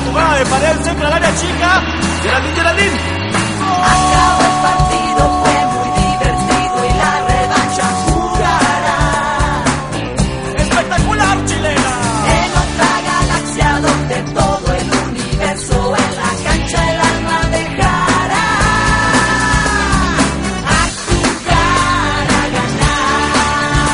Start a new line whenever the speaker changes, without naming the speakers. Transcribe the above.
jugada de pared cerca del área chica. Geraldine.
Acaba el partido.